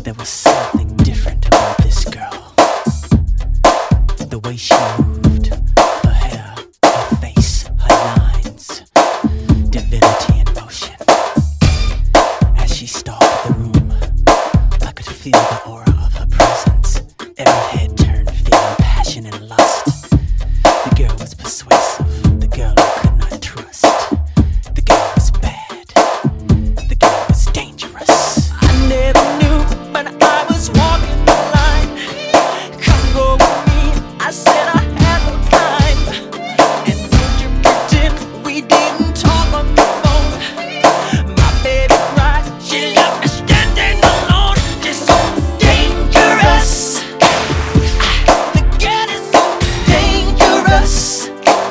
There was something different about this girl. The way she moved, her hair, her face, her lines, divinity in motion. As she stalked the room, I could feel the aura of her presence. Every head turned, feeling passion and lust. The girl was persuasive, the girl I could not trust. The girl was bad, the girl was dangerous. I never knew, but I was walking the line. Come go with me, I said I had no time. And don't you pretend we didn't talk on the phone. My baby cried, she left me standing alone. She's so dangerous. The girl is so dangerous.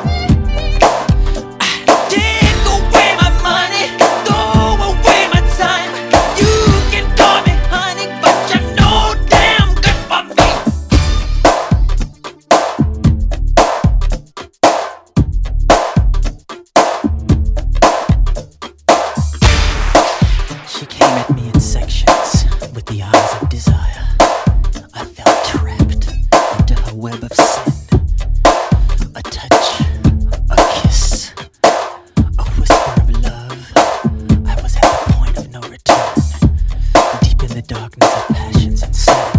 Take away my money, throw away my time. You can call me honey, but you're no damn good for me. She came at me in sections with the eyes of desire. I felt trapped into her web of sin. A touch, a kiss, a whisper of love. I was at the point of no return, deep in the darkness of passions and sadness.